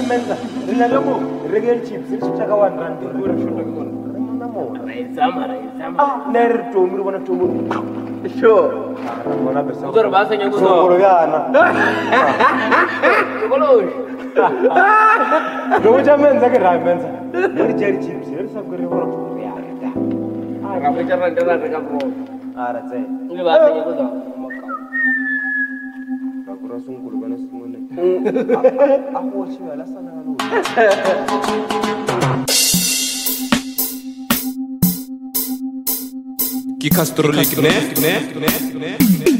menza rina lomo reggae chips chaka 1 rand uri shota kona Raizama. ner tomuri bona tomuri Sure. bona pesa Uzor bahasa nyago so. sokolo yana Sokolo. lokuja menza ke ra menza uri jari chips uri sakuri bona tomuri yana Kamu cara ndana reka bro. ara tse Ini bahasa nyago so. bakura sungulu bana sungune ako chiwala sana ngalo Ki Castro Lick, né?